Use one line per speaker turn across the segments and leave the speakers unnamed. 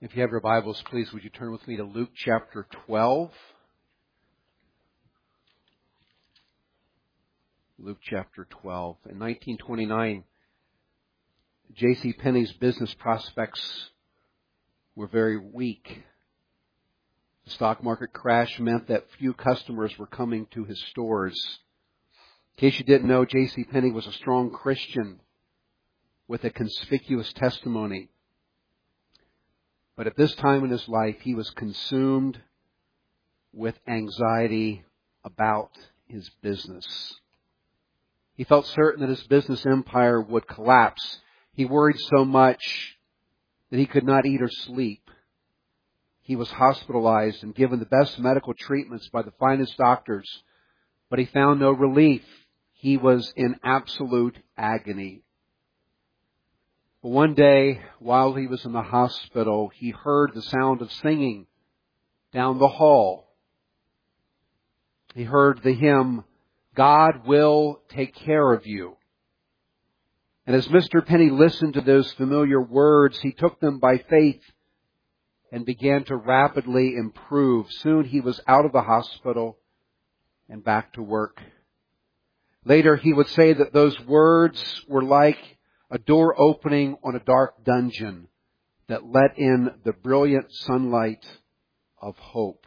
If you have your Bibles, please, would you turn with me to Luke chapter 12? Luke chapter 12. In 1929, J.C. Penney's business prospects were very weak. The stock market crash meant that few customers were coming to his stores. In case you didn't know, J.C. Penney was a strong Christian with a conspicuous testimony. But at this time in his life, he was consumed with anxiety about his business. He felt certain that his business empire would collapse. He worried so much that he could not eat or sleep. He was hospitalized and given the best medical treatments by the finest doctors, but he found no relief. He was in absolute agony. But one day, while he was in the hospital, he heard the sound of singing down the hall. He heard the hymn, "God will take care of you." And as Mr. Penney listened to those familiar words, he took them by faith and began to rapidly improve. Soon he was out of the hospital and back to work. Later he would say that those words were like a door opening on a dark dungeon that let in the brilliant sunlight of hope.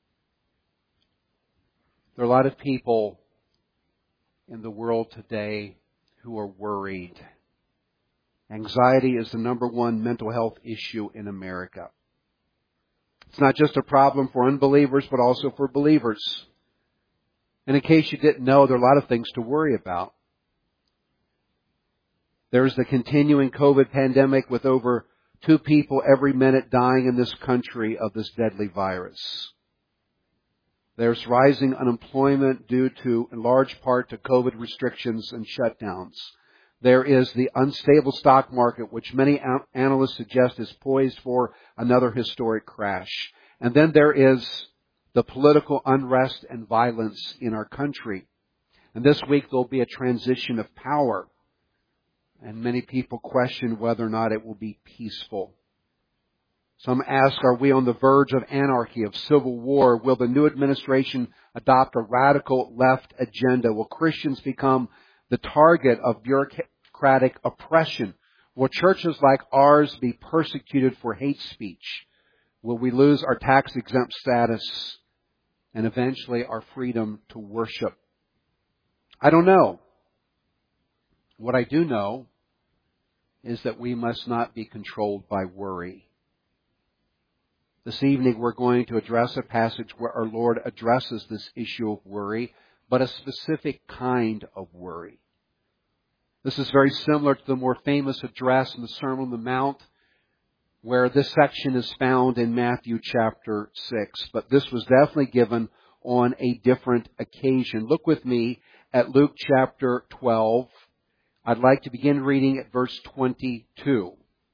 There are a lot of people in the world today who are worried. Anxiety is the number one mental health issue in America. It's not just a problem for unbelievers, but also for believers. And in case you didn't know, there are a lot of things to worry about. There's the continuing COVID pandemic with over 2 people every minute dying in this country of this deadly virus. There's rising unemployment due to, in large part, to COVID restrictions and shutdowns. There is the unstable stock market, which many analysts suggest is poised for another historic crash. And then there is the political unrest and violence in our country. And this week there'll be a transition of power. And many people question whether or not it will be peaceful. Some ask, are we on the verge of anarchy, of civil war? Will the new administration adopt a radical left agenda? Will Christians become the target of bureaucratic oppression? Will churches like ours be persecuted for hate speech? Will we lose our tax-exempt status and eventually our freedom to worship? I don't know. What I do know is that we must not be controlled by worry. This evening we're going to address a passage where our Lord addresses this issue of worry, but a specific kind of worry. This is very similar to the more famous address in the Sermon on the Mount, where this section is found in Matthew chapter 6. But this was definitely given on a different occasion. Look with me at Luke chapter 12. I'd like to begin reading at verse 22.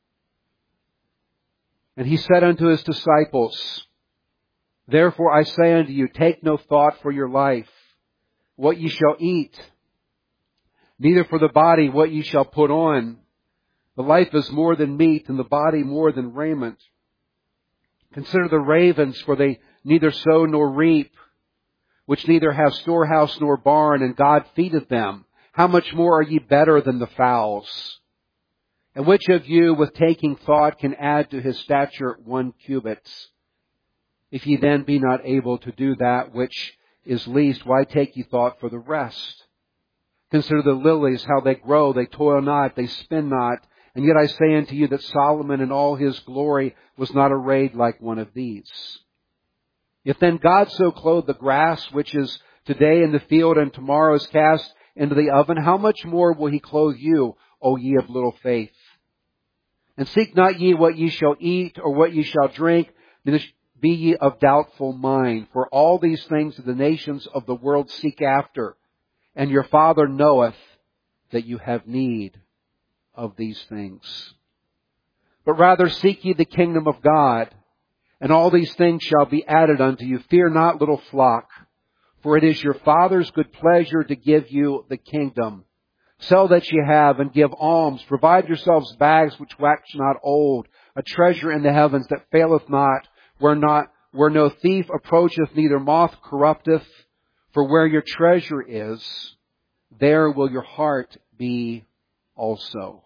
And he said unto his disciples, Therefore I say unto you, take no thought for your life, what ye shall eat, neither for the body what ye shall put on. The life is more than meat, and the body more than raiment. Consider the ravens, for they neither sow nor reap, which neither have storehouse nor barn, and God feedeth them. How much more are ye better than the fowls? And which of you, with taking thought, can add to his stature 1 cubit? If ye then be not able to do that which is least, why take ye thought for the rest? Consider the lilies, how they grow, they toil not, they spin not. And yet I say unto you that Solomon in all his glory was not arrayed like one of these. If then God so clothe the grass, which is today in the field and tomorrow is cast into the oven, how much more will he clothe you, O ye of little faith? And seek not ye what ye shall eat, or what ye shall drink, neither be ye of doubtful mind. For all these things the nations of the world seek after, and your Father knoweth that you have need of these things. But rather seek ye the kingdom of God, and all these things shall be added unto you. Fear not, little flock, for it is your Father's good pleasure to give you the kingdom. Sell that ye have and give alms. Provide yourselves bags which wax not old, a treasure in the heavens that faileth not, where no thief approacheth, neither moth corrupteth. For where your treasure is, there will your heart be also.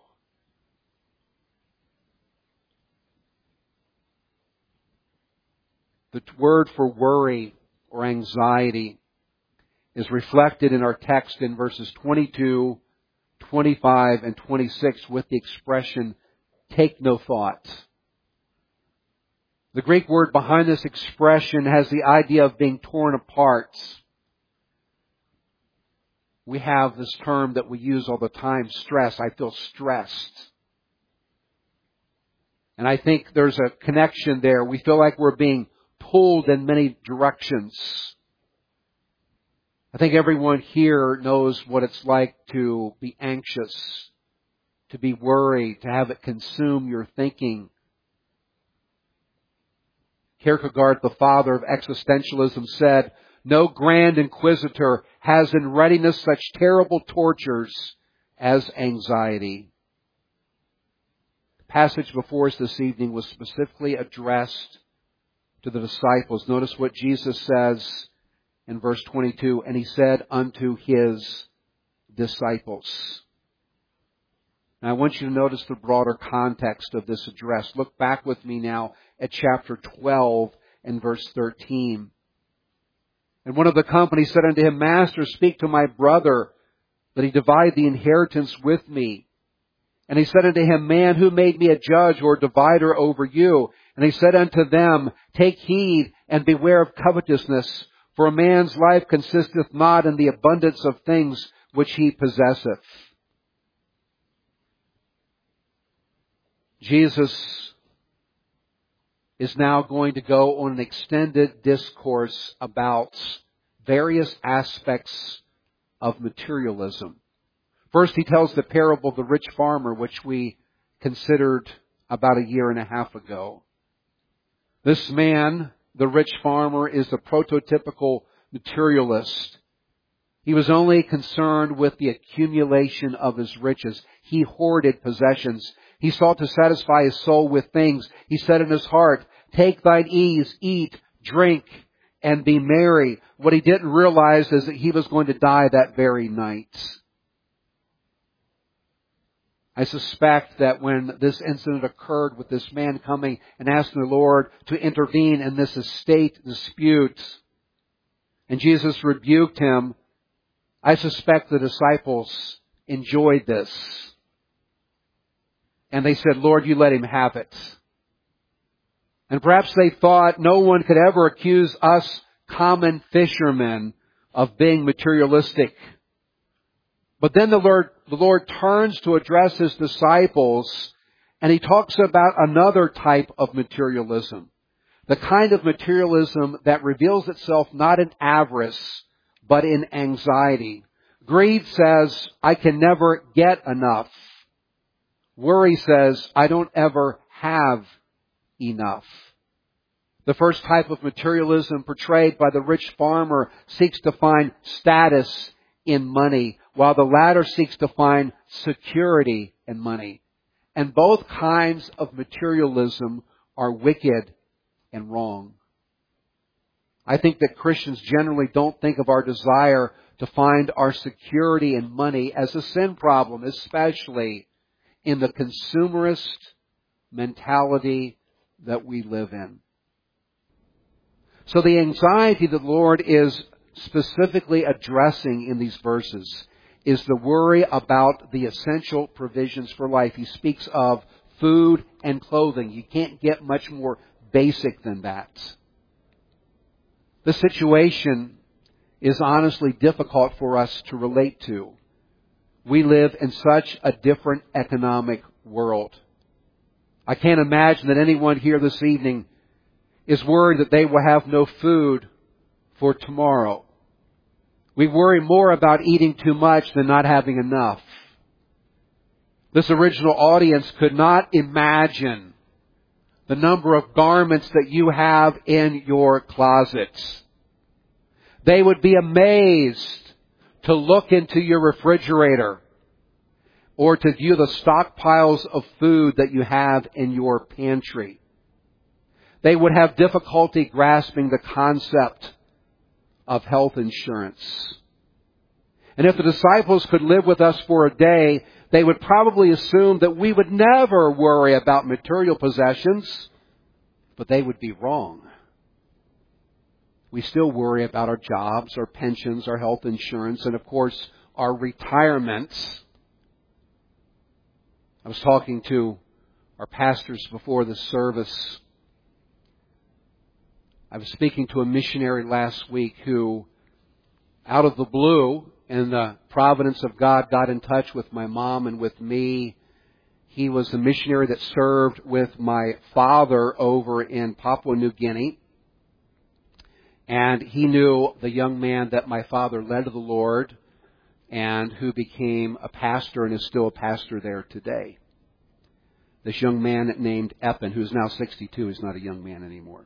The word for worry or anxiety is reflected in our text in verses 22, 25, and 26 with the expression, take no thought. The Greek word behind this expression has the idea of being torn apart. We have this term that we use all the time, stress. I feel stressed. And I think there's a connection there. We feel like we're being pulled in many directions. I think everyone here knows what it's like to be anxious, to be worried, to have it consume your thinking. Kierkegaard, the father of existentialism, said, no grand inquisitor has in readiness such terrible tortures as anxiety. The passage before us this evening was specifically addressed to the disciples. Notice what Jesus says in verse 22, and He said unto His disciples. Now I want you to notice the broader context of this address. Look back with me now at chapter 12 and verse 13. And one of the company said unto Him, Master, speak to my brother, that he divide the inheritance with me. And He said unto him, Man, who made me a judge or divider over you? And He said unto them, Take heed and beware of covetousness, for a man's life consisteth not in the abundance of things which he possesseth. Jesus is now going to go on an extended discourse about various aspects of materialism. First, He tells the parable of the rich farmer, which we considered about a year and a half ago. This man, the rich farmer, is the prototypical materialist. He was only concerned with the accumulation of his riches. He hoarded possessions. He sought to satisfy his soul with things. He said in his heart, Take thine ease, eat, drink, and be merry. What he didn't realize is that he was going to die that very night. I suspect that when this incident occurred with this man coming and asking the Lord to intervene in this estate dispute, and Jesus rebuked him, I suspect the disciples enjoyed this. And they said, Lord, you let him have it. And perhaps they thought no one could ever accuse us common fishermen of being materialistic. But then the Lord turns to address His disciples, and He talks about another type of materialism. The kind of materialism that reveals itself not in avarice, but in anxiety. Greed says, I can never get enough. Worry says, I don't ever have enough. The first type of materialism portrayed by the rich farmer seeks to find status in money, while the latter seeks to find security in money. And both kinds of materialism are wicked and wrong. I think that Christians generally don't think of our desire to find our security in money as a sin problem, especially in the consumerist mentality that we live in. So the anxiety that the Lord is specifically addressing in these verses is the worry about the essential provisions for life. He speaks of food and clothing. You can't get much more basic than that. The situation is honestly difficult for us to relate to. We live in such a different economic world. I can't imagine that anyone here this evening is worried that they will have no food for tomorrow. We worry more about eating too much than not having enough. This original audience could not imagine the number of garments that you have in your closets. They would be amazed to look into your refrigerator or to view the stockpiles of food that you have in your pantry. They would have difficulty grasping the concept of health insurance. And if the disciples could live with us for a day, they would probably assume that we would never worry about material possessions, but they would be wrong. We still worry about our jobs, our pensions, our health insurance, and of course, our retirements. I was talking to our pastors before the service. I was speaking to a missionary last week who, out of the blue, in the providence of God, got in touch with my mom and with me. He was the missionary that served with my father over in Papua New Guinea. And he knew the young man that my father led to the Lord and who became a pastor and is still a pastor there today. This young man named Eppen, who's now 62, is not a young man anymore.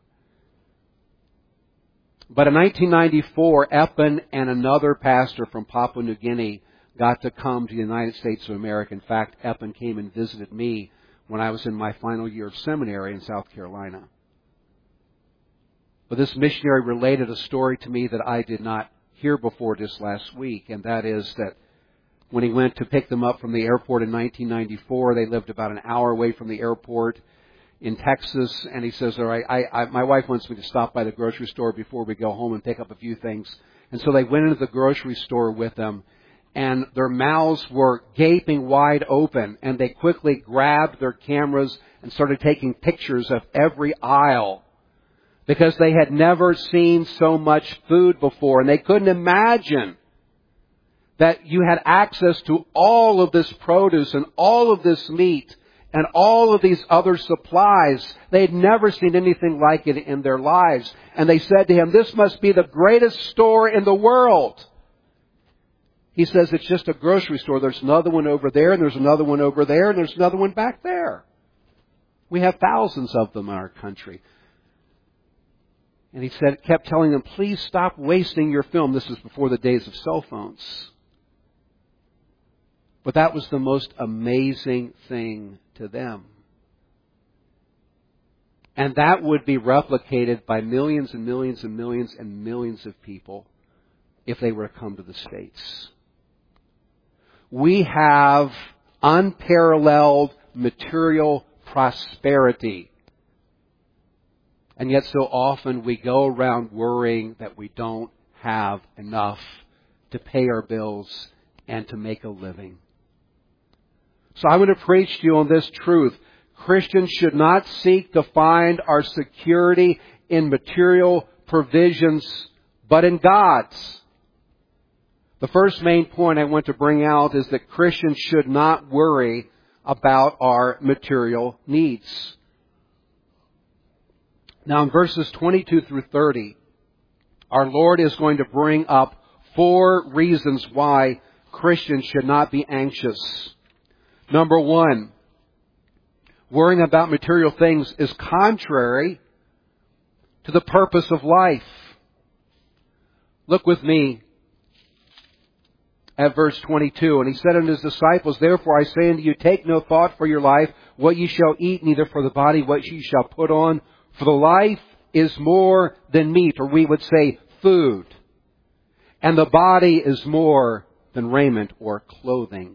But in 1994, Eppen and another pastor from Papua New Guinea got to come to the United States of America. In fact, Eppen came and visited me when I was in my final year of seminary in South Carolina. But this missionary related a story to me that I did not hear before this last week, and that is that when he went to pick them up from the airport in 1994, they lived about an hour away from the airport in Texas, and he says, all right, my wife wants me to stop by the grocery store before we go home and pick up a few things. And so they went into the grocery store with them, and their mouths were gaping wide open, and they quickly grabbed their cameras and started taking pictures of every aisle because they had never seen so much food before, and they couldn't imagine that you had access to all of this produce and all of this meat and all of these other supplies. They had never seen anything like it in their lives. And they said to him, this must be the greatest store in the world. He says, it's just a grocery store. There's another one over there, and there's another one over there, and there's another one back there. We have thousands of them in our country. And he said, kept telling them, please stop wasting your film. This was before the days of cell phones. But that was the most amazing thing to them. And that would be replicated by millions and millions and millions and millions of people if they were to come to the States. We have unparalleled material prosperity. And yet so often we go around worrying that we don't have enough to pay our bills and to make a living. So I want to preach to you on this truth. Christians should not seek to find our security in material provisions, but in God's. The first main point I want to bring out is that Christians should not worry about our material needs. Now in verses 22 through 30, our Lord is going to bring up 4 reasons why Christians should not be anxious. Number 1, worrying about material things is contrary to the purpose of life. Look with me at verse 22. And he said unto his disciples, therefore I say unto you, take no thought for your life, what ye shall eat, neither for the body what ye shall put on. For the life is more than meat, or we would say food. And the body is more than raiment or clothing.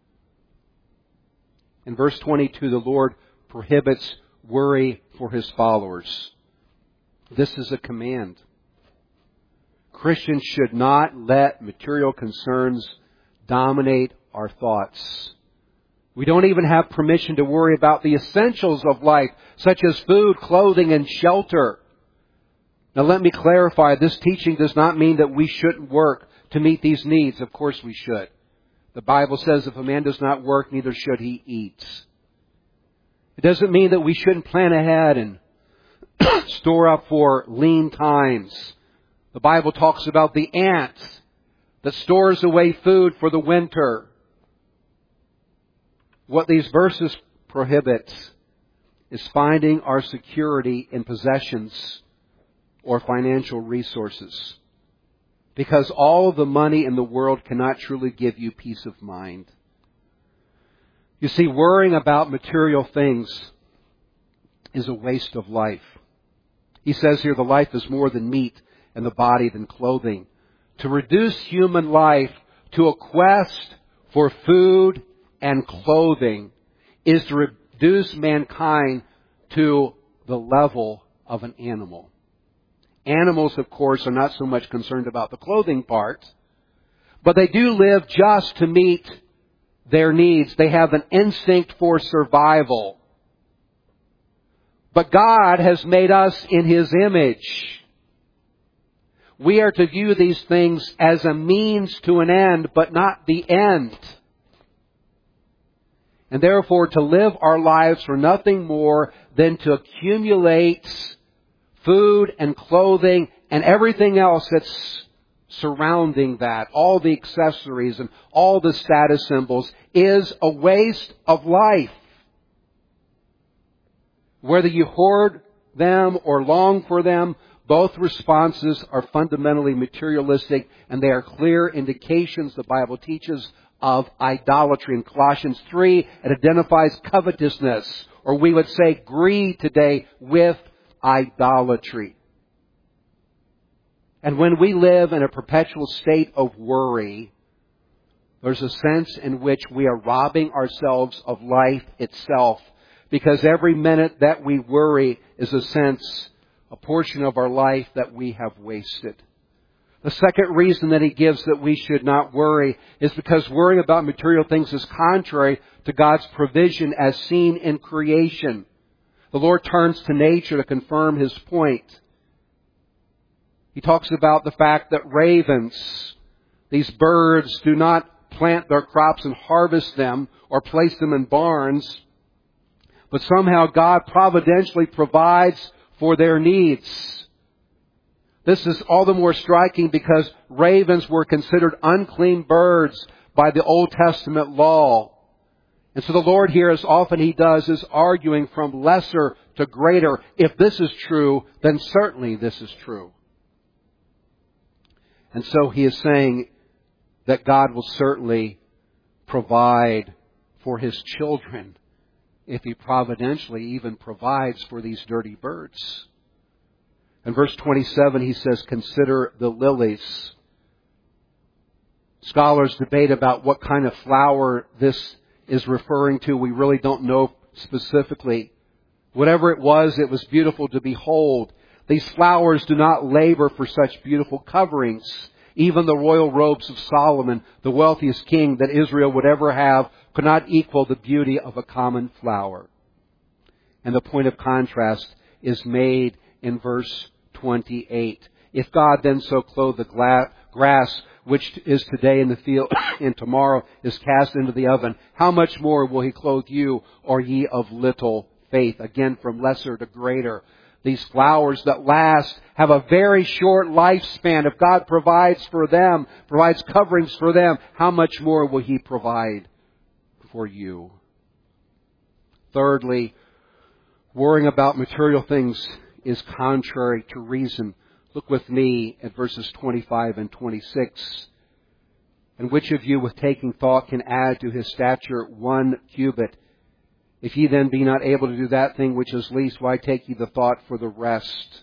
In verse 22, the Lord prohibits worry for His followers. This is a command. Christians should not let material concerns dominate our thoughts. We don't even have permission to worry about the essentials of life, such as food, clothing, and shelter. Now let me clarify, this teaching does not mean that we shouldn't work to meet these needs. Of course we should. The Bible says if a man does not work, neither should he eat. It doesn't mean that we shouldn't plan ahead and store up for lean times. The Bible talks about the ant that stores away food for the winter. What these verses prohibit is finding our security in possessions or financial resources. Because all of the money in the world cannot truly give you peace of mind. You see, worrying about material things is a waste of life. He says here, the life is more than meat and the body than clothing. To reduce human life to a quest for food and clothing is to reduce mankind to the level of an animal. Animals, of course, are not so much concerned about the clothing part, but they do live just to meet their needs. They have an instinct for survival. But God has made us in His image. We are to view these things as a means to an end, but not the end. And therefore to live our lives for nothing more than to accumulate food and clothing and everything else that's surrounding that, all the accessories and all the status symbols, is a waste of life. Whether you hoard them or long for them, both responses are fundamentally materialistic, and they are clear indications, the Bible teaches, of idolatry. In Colossians 3, it identifies covetousness, or we would say greed today, with idolatry. And when we live in a perpetual state of worry, there's a sense in which we are robbing ourselves of life itself. Because every minute that we worry is a portion of our life that we have wasted. The second reason that he gives that we should not worry is because worrying about material things is contrary to God's provision as seen in creation. The Lord turns to nature to confirm His point. He talks about the fact that ravens, these birds, do not plant their crops and harvest them or place them in barns, but somehow God providentially provides for their needs. This is all the more striking because ravens were considered unclean birds by the Old Testament law. And so the Lord here, as often He does, is arguing from lesser to greater. If this is true, then certainly this is true. And so He is saying that God will certainly provide for His children if He providentially even provides for these dirty birds. In verse 27, he says, consider the lilies. Scholars debate about what kind of flower this is referring to. We really don't know specifically. Whatever it was beautiful to behold. These flowers do not labor for such beautiful coverings. Even the royal robes of Solomon, the wealthiest king that Israel would ever have, could not equal the beauty of a common flower. And the point of contrast is made in verse 28. If God then so clothe the grass, which is today in the field and tomorrow is cast into the oven, how much more will He clothe you, or ye of little faith? Again, from lesser to greater. These flowers that last have a very short lifespan. If God provides for them, provides coverings for them, how much more will He provide for you? Thirdly, worrying about material things is contrary to reason. Look with me at verses 25 and 26. And which of you with taking thought can add to his stature 1 cubit? If ye then be not able to do that thing which is least, why take ye the thought for the rest?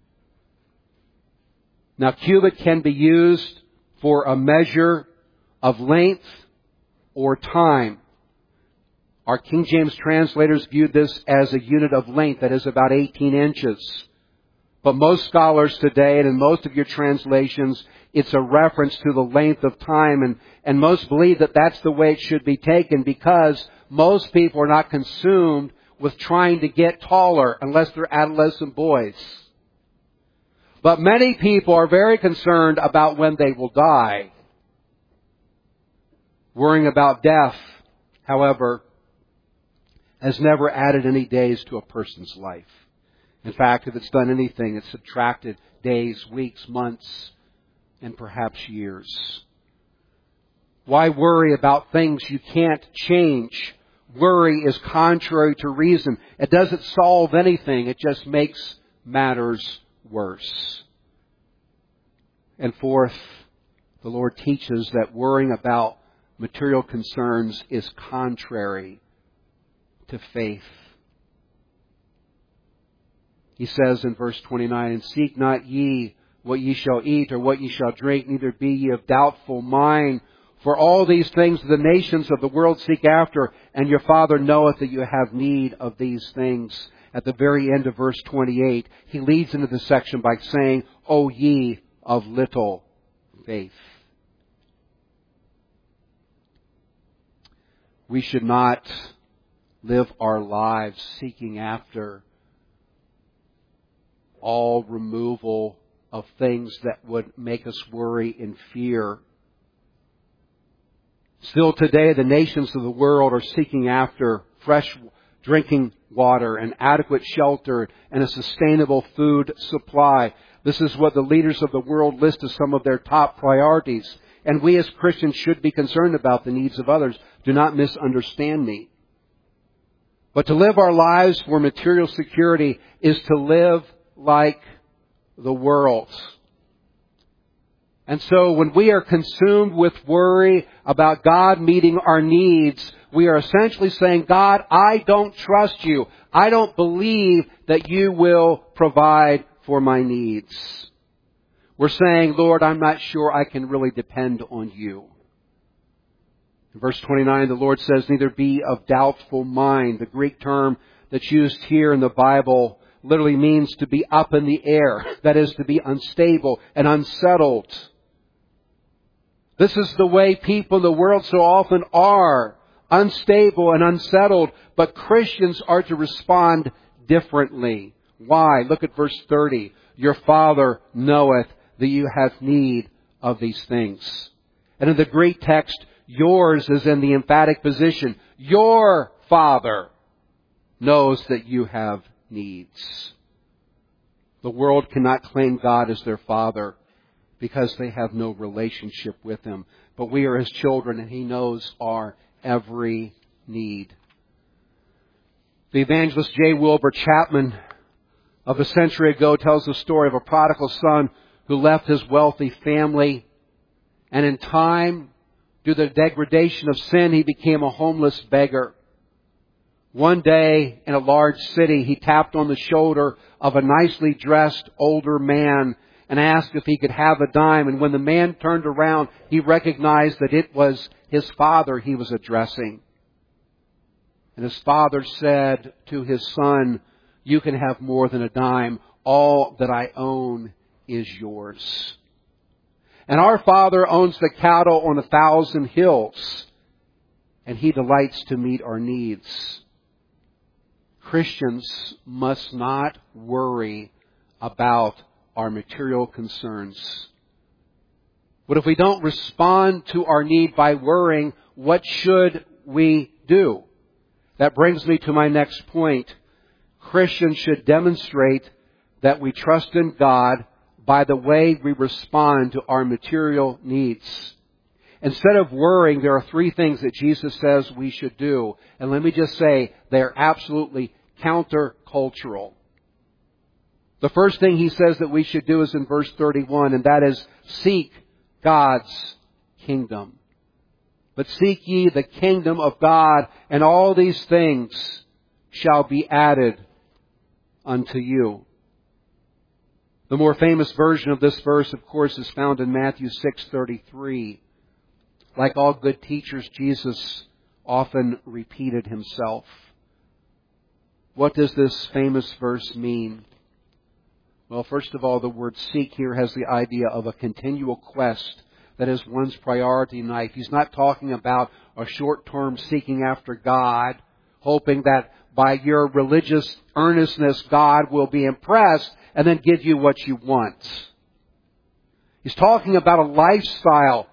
Now, cubit can be used for a measure of length or time. Our King James translators viewed this as a unit of length, that is about 18 inches. But most scholars today, and in most of your translations, it's a reference to the length of time. And most believe that that's the way it should be taken, because most people are not consumed with trying to get taller unless they're adolescent boys. But many people are very concerned about when they will die. Worrying about death, however, has never added any days to a person's life. In fact, if it's done anything, it's subtracted days, weeks, months, and perhaps years. Why worry about things you can't change? Worry is contrary to reason. It doesn't solve anything. It just makes matters worse. And fourth, the Lord teaches that worrying about material concerns is contrary to faith. He says in verse 29, "And seek not ye what ye shall eat or what ye shall drink, neither be ye of doubtful mind. For all these things the nations of the world seek after, and your Father knoweth that you have need of these things." At the very end of verse 28, he leads into this section by saying, "O ye of little faith." We should not live our lives seeking after all removal of things that would make us worry and fear. Still today, the nations of the world are seeking after fresh drinking water and adequate shelter and a sustainable food supply. This is what the leaders of the world list as some of their top priorities. And we as Christians should be concerned about the needs of others. Do not misunderstand me. But to live our lives for material security is to live like the world. And so when we are consumed with worry about God meeting our needs, we are essentially saying, "God, I don't trust you. I don't believe that you will provide for my needs." We're saying, "Lord, I'm not sure I can really depend on you." In verse 29, the Lord says, "Neither be of doubtful mind." The Greek term that's used here in the Bible literally means to be up in the air. That is, to be unstable and unsettled. This is the way people in the world so often are. Unstable and unsettled. But Christians are to respond differently. Why? Look at verse 30. "Your Father knoweth that you have need of these things." And in the Greek text, yours is in the emphatic position. Your Father knows that you have needs. The world cannot claim God as their Father because they have no relationship with Him. But we are His children and He knows our every need. The evangelist J. Wilbur Chapman of a century ago tells the story of a prodigal son who left his wealthy family, and in time, due to the degradation of sin, he became a homeless beggar. One day in a large city, he tapped on the shoulder of a nicely dressed older man and asked if he could have a dime. And when the man turned around, he recognized that it was his father he was addressing. And his father said to his son, "You can have more than a dime. All that I own is yours." And our Father owns the cattle on 1,000 hills, and He delights to meet our needs. Christians must not worry about our material concerns. But if we don't respond to our need by worrying, what should we do? That brings me to my next point. Christians should demonstrate that we trust in God by the way we respond to our material needs. Instead of worrying, there are 3 things that Jesus says we should do. And let me just say, they are absolutely countercultural. The first thing He says that we should do is in verse 31, and that is seek God's kingdom. But seek ye the kingdom of God, and all these things shall be added unto you. The more famous version of this verse, of course, is found in Matthew 6:33. Like all good teachers, Jesus often repeated Himself. What does this famous verse mean? Well, first of all, the word seek here has the idea of a continual quest that is one's priority in life. He's not talking about a short-term seeking after God, hoping that by your religious earnestness God will be impressed and then give you what you want. He's talking about a lifestyle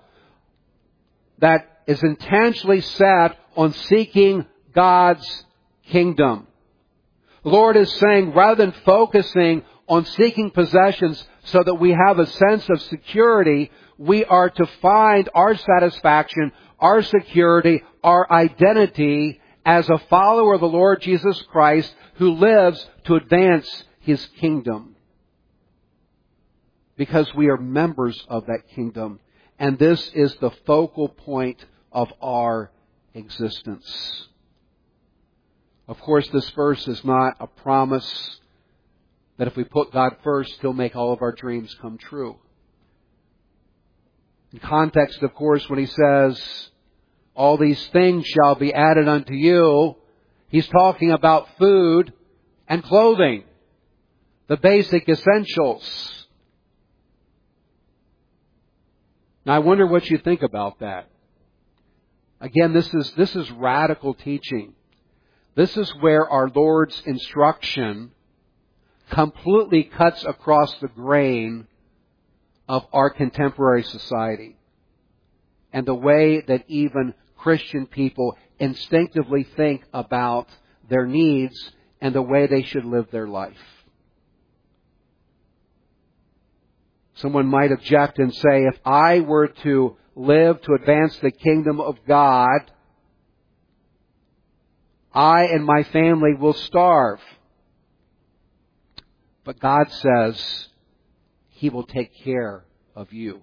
that is intentionally set on seeking God's kingdom. The Lord is saying, rather than focusing on seeking possessions so that we have a sense of security, we are to find our satisfaction, our security, our identity as a follower of the Lord Jesus Christ who lives to advance His kingdom. Because we are members of that kingdom. And this is the focal point of our existence. Of course, this verse is not a promise that if we put God first, He'll make all of our dreams come true. In context, of course, when He says, all these things shall be added unto you, He's talking about food and clothing, the basic essentials. Now, I wonder what you think about that. Again, this is radical teaching. This is where our Lord's instruction completely cuts across the grain of our contemporary society and the way that even Christian people instinctively think about their needs and the way they should live their life. Someone might object and say, if I were to live to advance the kingdom of God, I and my family will starve. But God says He will take care of you.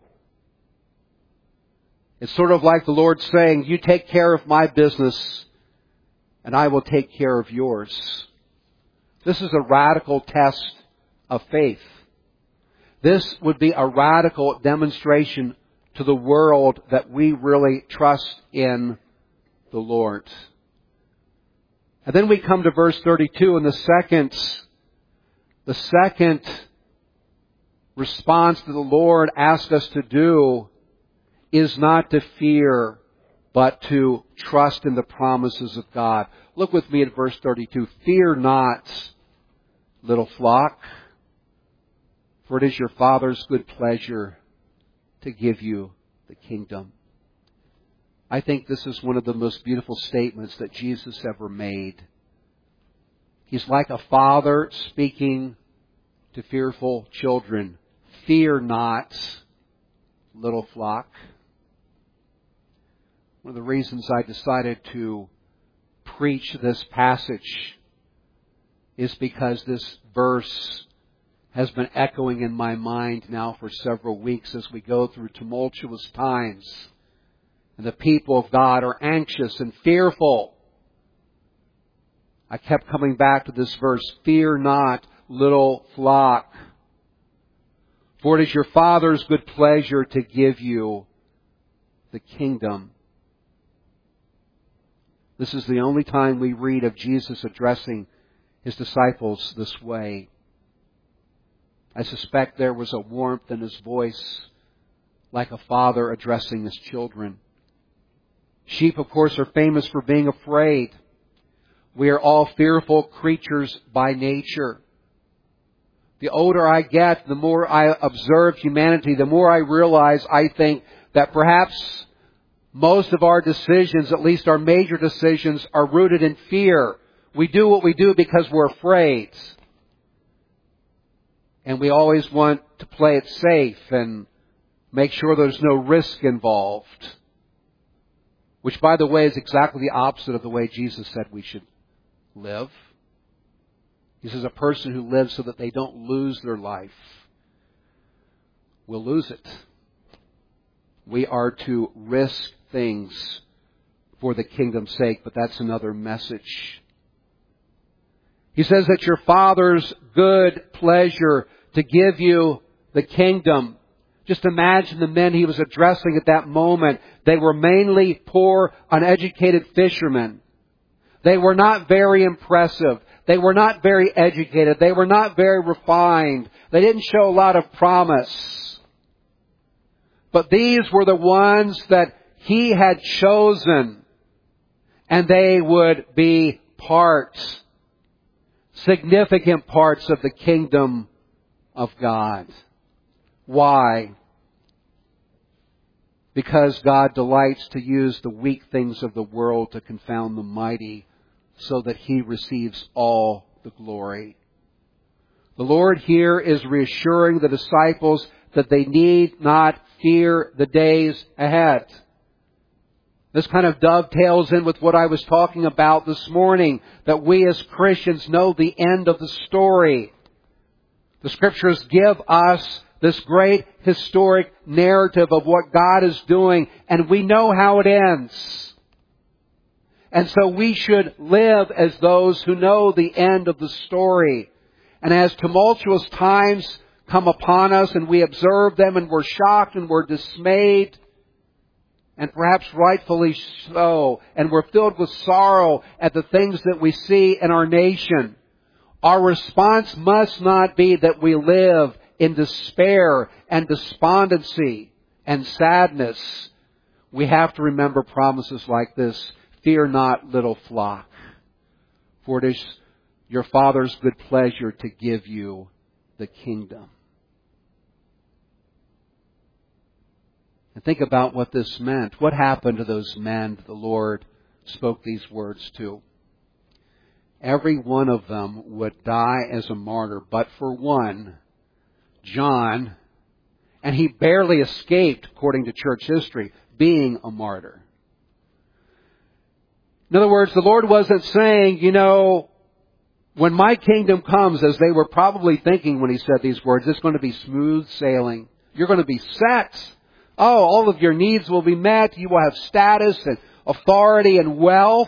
It's sort of like the Lord saying, you take care of my business and I will take care of yours. This is a radical test of faith. This would be a radical demonstration to the world that we really trust in the Lord. And then we come to verse 32, and the second response that the Lord asks us to do is not to fear, but to trust in the promises of God. Look with me at verse 32. Fear not, little flock, for it is your Father's good pleasure to give you the kingdom. I think this is one of the most beautiful statements that Jesus ever made. He's like a father speaking to fearful children. Fear not, little flock. One of the reasons I decided to preach this passage is because this verse has been echoing in my mind now for several weeks as we go through tumultuous times. And the people of God are anxious and fearful. I kept coming back to this verse. Fear not, little flock, for it is your Father's good pleasure to give you the kingdom. This is the only time we read of Jesus addressing His disciples this way. I suspect there was a warmth in His voice, like a father addressing his children. Sheep, of course, are famous for being afraid. We are all fearful creatures by nature. The older I get, the more I observe humanity, the more I realize, I think, that perhaps most of our decisions, at least our major decisions, are rooted in fear. We do what we do because we're afraid. And we always want to play it safe and make sure there's no risk involved. Which, by the way, is exactly the opposite of the way Jesus said we should live. He says a person who lives so that they don't lose their life will lose it. We are to risk things for the kingdom's sake, but that's another message. He says that your Father's good pleasure to give you the kingdom. Just imagine the men He was addressing at that moment. They were mainly poor, uneducated fishermen. They were not very impressive. They were not very educated. They were not very refined. They didn't show a lot of promise. But these were the ones that He had chosen, and they would be significant parts of the kingdom of God. Why? Because God delights to use the weak things of the world to confound the mighty, so that He receives all the glory. The Lord here is reassuring the disciples that they need not fear the days ahead. This kind of dovetails in with what I was talking about this morning, that we as Christians know the end of the story. The Scriptures give us the This great historic narrative of what God is doing, and we know how it ends. And so we should live as those who know the end of the story. And as tumultuous times come upon us and we observe them and we're shocked and we're dismayed, and perhaps rightfully so, and we're filled with sorrow at the things that we see in our nation, our response must not be that we live in despair and despondency and sadness. We have to remember promises like this. Fear not, little flock, for it is your Father's good pleasure to give you the kingdom. And think about what this meant. What happened to those men the Lord spoke these words to? Every one of them would die as a martyr, but for one, John, and he barely escaped, according to church history, being a martyr. In other words, the Lord wasn't saying, when my kingdom comes, as they were probably thinking when He said these words, it's going to be smooth sailing. You're going to be set. Oh, all of your needs will be met. You will have status and authority and wealth.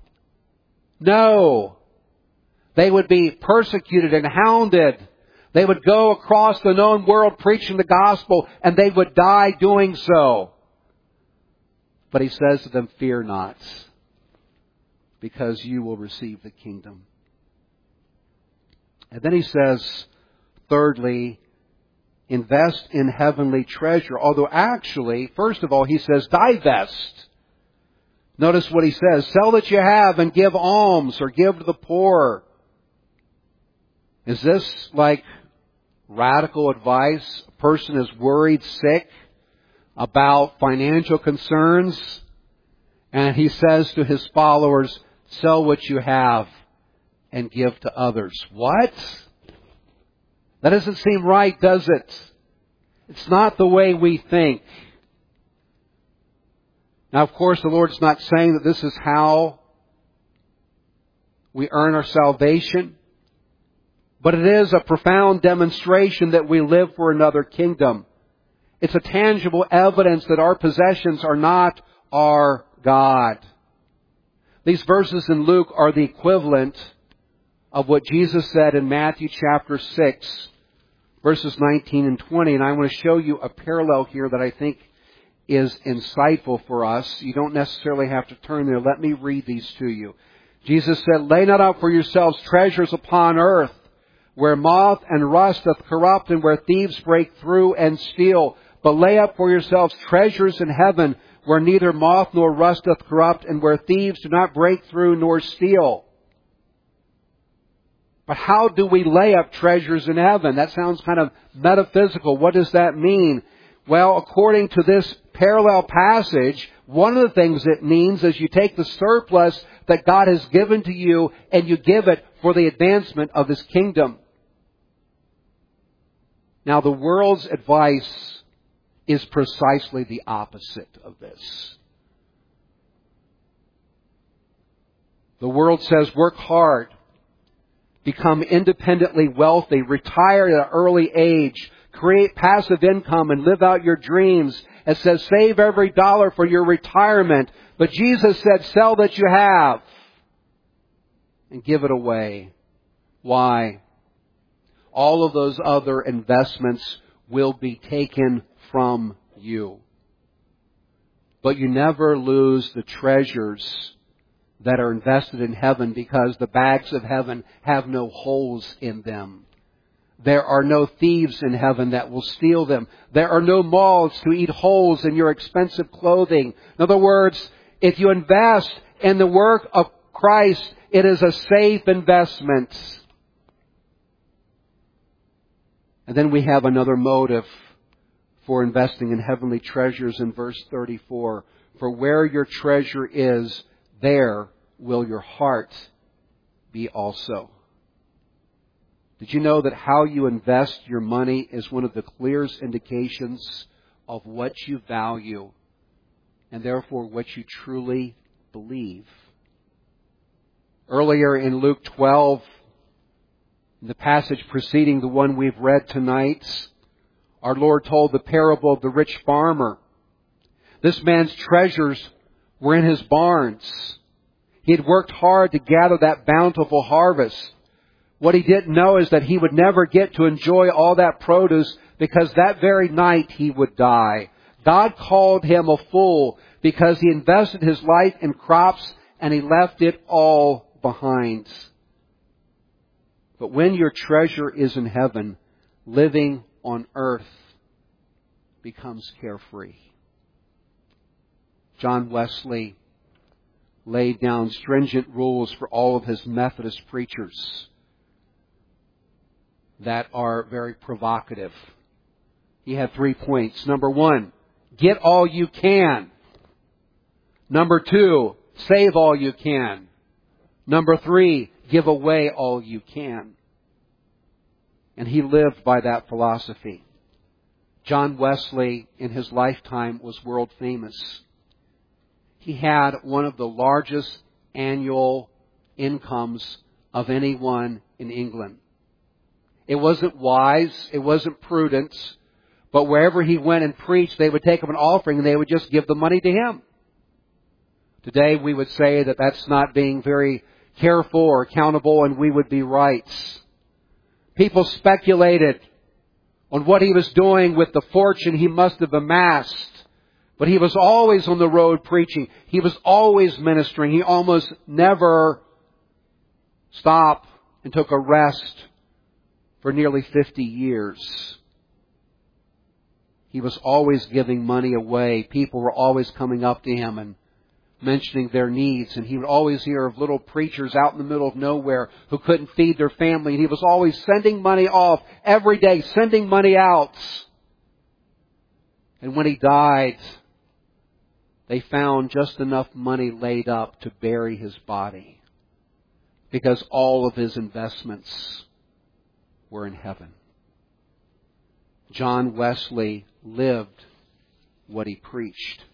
No. They would be persecuted and hounded. They would go across the known world preaching the gospel, and they would die doing so. But He says to them, fear not, because you will receive the kingdom. And then He says, thirdly, invest in heavenly treasure. Although actually, first of all, He says, divest. Notice what He says. Sell that you have and give alms or give to the poor. Is this like radical advice? A person is worried, sick about financial concerns, and He says to His followers, sell what you have and give to others. What? That doesn't seem right, does it? It's not the way we think. Now, of course, the Lord's not saying that this is how we earn our salvation, but it is a profound demonstration that we live for another kingdom. It's a tangible evidence that our possessions are not our God. These verses in Luke are the equivalent of what Jesus said in Matthew chapter 6, verses 19 and 20. And I want to show you a parallel here that I think is insightful for us. You don't necessarily have to turn there. Let me read these to you. Jesus said, lay not up for yourselves treasures upon earth, where moth and rust doth corrupt, and where thieves break through and steal. But lay up for yourselves treasures in heaven, where neither moth nor rust doth corrupt, and where thieves do not break through nor steal. But how do we lay up treasures in heaven? That sounds kind of metaphysical. What does that mean? Well, according to this parallel passage, one of the things it means is you take the surplus that God has given to you and you give it for the advancement of His kingdom. Now, the world's advice is precisely the opposite of this. The world says work hard, become independently wealthy, retire at an early age, create passive income and live out your dreams. It says save every dollar for your retirement. But Jesus said sell that you have and give it away. Why? All of those other investments will be taken from you. But you never lose the treasures that are invested in heaven, because the bags of heaven have no holes in them. There are no thieves in heaven that will steal them. There are no moths to eat holes in your expensive clothing. In other words, if you invest in the work of Christ, it is a safe investment. And then we have another motive for investing in heavenly treasures in verse 34. For where your treasure is, there will your heart be also. Did you know that how you invest your money is one of the clearest indications of what you value and therefore what you truly believe? Earlier in Luke 12, in the passage preceding the one we've read tonight, Our Lord told the parable of the rich farmer. This man's treasures were in his barns. He had worked hard to gather that bountiful harvest. What he didn't know is that he would never get to enjoy all that produce because that very night he would die. God called him a fool because he invested his life in crops and he left it all behind. But when your treasure is in heaven, living on earth becomes carefree. John Wesley laid down stringent rules for all of his Methodist preachers that are very provocative. He had 3 points. Number 1, get all you can. Number 2, save all you can. Number 3, give away all you can. And he lived by that philosophy. John Wesley, in his lifetime, was world famous. He had one of the largest annual incomes of anyone in England. It wasn't wise, it wasn't prudent, but wherever he went and preached, they would take up an offering and they would just give the money to him. Today we would say that that's not being very careful or accountable, and we would be right. People speculated on what he was doing with the fortune he must have amassed. But he was always on the road preaching. He was always ministering. He almost never stopped and took a rest for nearly 50 years. He was always giving money away. People were always coming up to him and mentioning their needs. And he would always hear of little preachers out in the middle of nowhere who couldn't feed their family. And he was always sending money off every day, sending money out. And when he died, they found just enough money laid up to bury his body, because all of his investments were in heaven. John Wesley lived what he preached.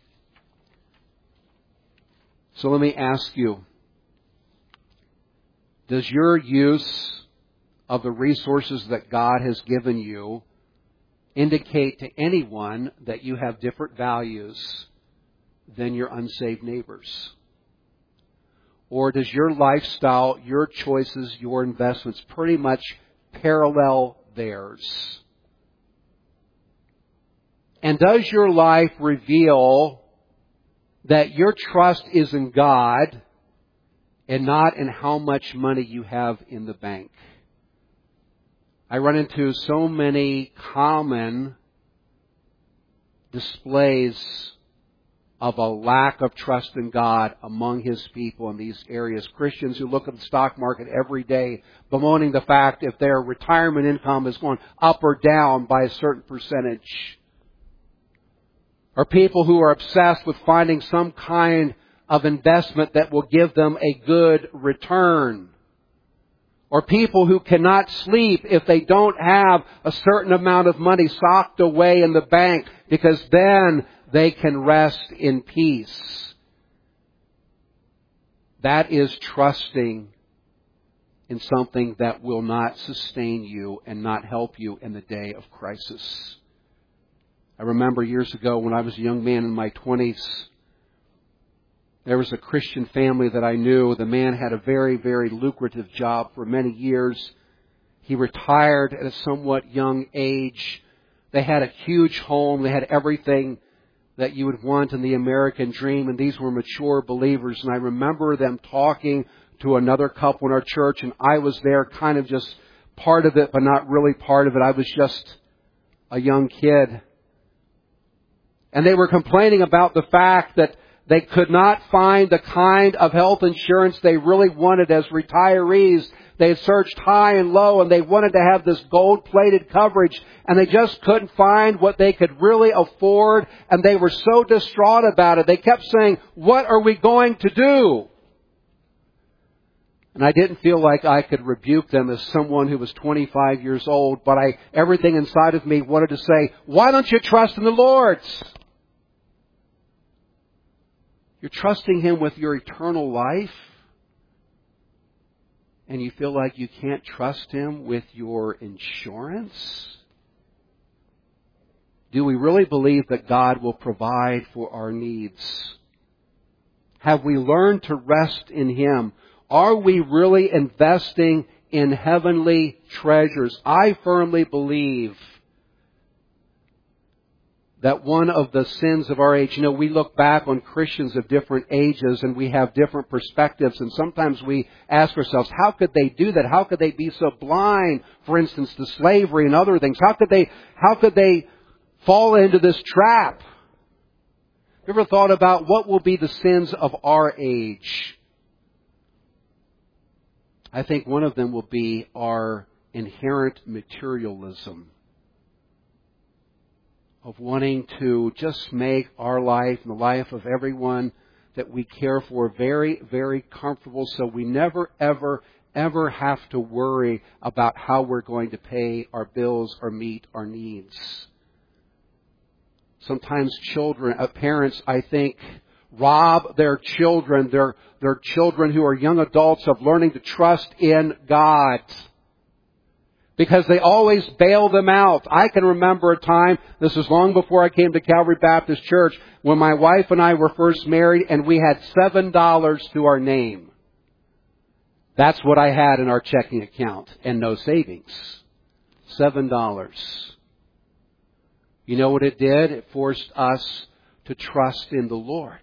So let me ask you, does your use of the resources that God has given you indicate to anyone that you have different values than your unsaved neighbors? Or does your lifestyle, your choices, your investments pretty much parallel theirs? And does your life reveal that your trust is in God and not in how much money you have in the bank? I run into so many common displays of a lack of trust in God among His people in these areas. Christians who look at the stock market every day bemoaning the fact if their retirement income is going up or down by a certain percentage. Or people who are obsessed with finding some kind of investment that will give them a good return. Or people who cannot sleep if they don't have a certain amount of money socked away in the bank, because then they can rest in peace. That is trusting in something that will not sustain you and not help you in the day of crisis. I remember years ago when I was a young man in my 20s, there was a Christian family that I knew. The man had a very, very lucrative job for many years. He retired at a somewhat young age. They had a huge home. They had everything that you would want in the American dream. And these were mature believers. And I remember them talking to another couple in our church. And I was there kind of just part of it, but not really part of it. I was just a young kid. And they were complaining about the fact that they could not find the kind of health insurance they really wanted as retirees. They had searched high and low and they wanted to have this gold-plated coverage, and they just couldn't find what they could really afford, and they were so distraught about it. They kept saying, "What are we going to do?" And I didn't feel like I could rebuke them as someone who was 25 years old, but everything inside of me wanted to say, "Why don't you trust in the Lord?" You're trusting Him with your eternal life, and you feel like you can't trust Him with your insurance? Do we really believe that God will provide for our needs? Have we learned to rest in Him? Are we really investing in heavenly treasures? I firmly believe that one of the sins of our age, we look back on Christians of different ages and we have different perspectives, and sometimes we ask ourselves, how could they do that? How could they be so blind, for instance, to slavery and other things? How could they fall into this trap? Have you ever thought about what will be the sins of our age? I think one of them will be our inherent materialism, of wanting to just make our life and the life of everyone that we care for very, very comfortable, so we never, ever, ever have to worry about how we're going to pay our bills or meet our needs. Sometimes parents, I think, rob their children, their children who are young adults, of learning to trust in God, because they always bail them out. I can remember a time, this was long before I came to Calvary Baptist Church, when my wife and I were first married and we had $7 to our name. That's what I had in our checking account and no savings. $7. You know what it did? It forced us to trust in the Lord.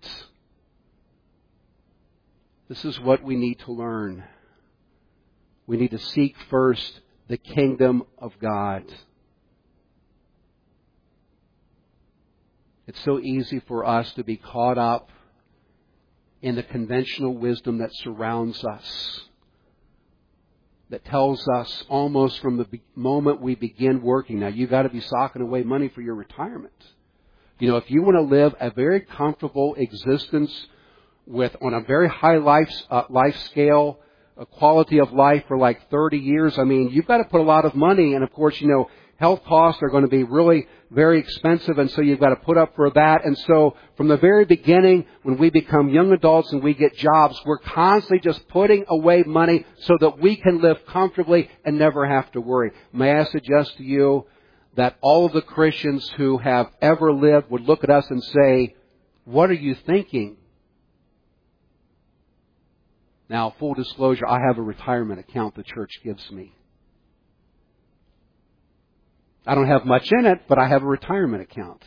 This is what we need to learn. We need to seek first the kingdom of God. It's so easy for us to be caught up in the conventional wisdom that surrounds us, that tells us almost from the moment we begin working, now you've got to be socking away money for your retirement. If you want to live a very comfortable existence on a very high life scale, a quality of life for like 30 years, you've got to put a lot of money. And of course, health costs are going to be really very expensive, and so you've got to put up for that. And so from the very beginning, when we become young adults and we get jobs, we're constantly just putting away money so that we can live comfortably and never have to worry. May I suggest to you that all of the Christians who have ever lived would look at us and say, what are you thinking? Now, full disclosure, I have a retirement account the church gives me. I don't have much in it, but I have a retirement account.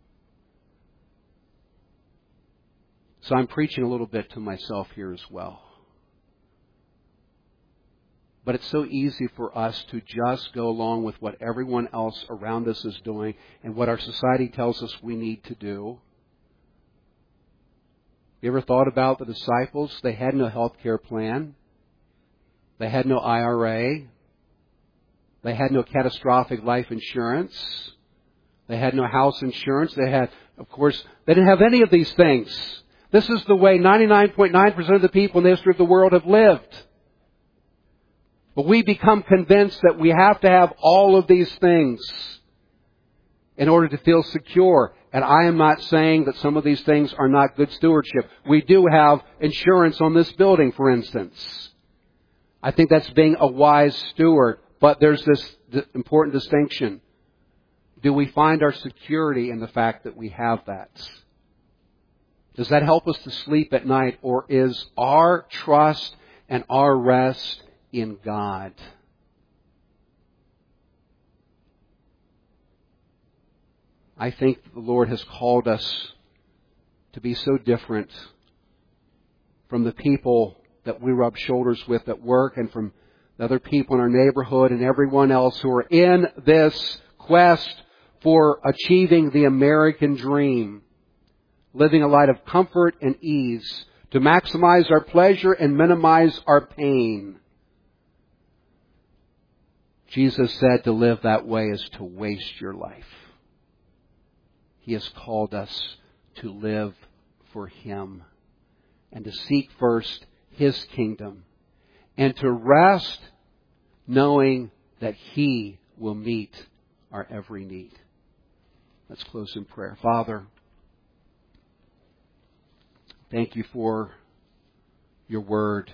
So I'm preaching a little bit to myself here as well. But it's so easy for us to just go along with what everyone else around us is doing and what our society tells us we need to do. You ever thought about the disciples? They had no health care plan. They had no IRA. They had no catastrophic life insurance. They had no house insurance. They didn't have any of these things. This is the way 99.9% of the people in the history of the world have lived. But we become convinced that we have to have all of these things in order to feel secure. And I am not saying that some of these things are not good stewardship. We do have insurance on this building, for instance. I think that's being a wise steward. But there's this important distinction. Do we find our security in the fact that we have that? Does that help us to sleep at night? Or is our trust and our rest in God? I think the Lord has called us to be so different from the people that we rub shoulders with at work and from the other people in our neighborhood and everyone else who are in this quest for achieving the American dream, living a life of comfort and ease, to maximize our pleasure and minimize our pain. Jesus said to live that way is to waste your life. He has called us to live for Him and to seek first His kingdom and to rest knowing that He will meet our every need. Let's close in prayer. Father, thank You for Your Word.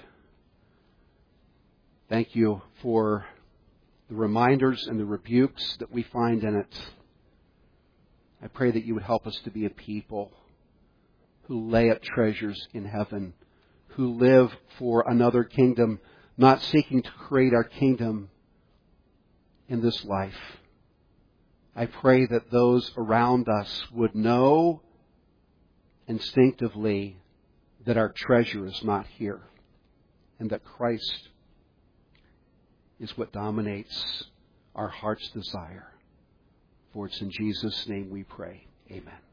Thank You for the reminders and the rebukes that we find in it. I pray that you would help us to be a people who lay up treasures in heaven, who live for another kingdom, not seeking to create our kingdom in this life. I pray that those around us would know instinctively that our treasure is not here, and that Christ is what dominates our heart's desire. For it's in Jesus' name we pray. Amen.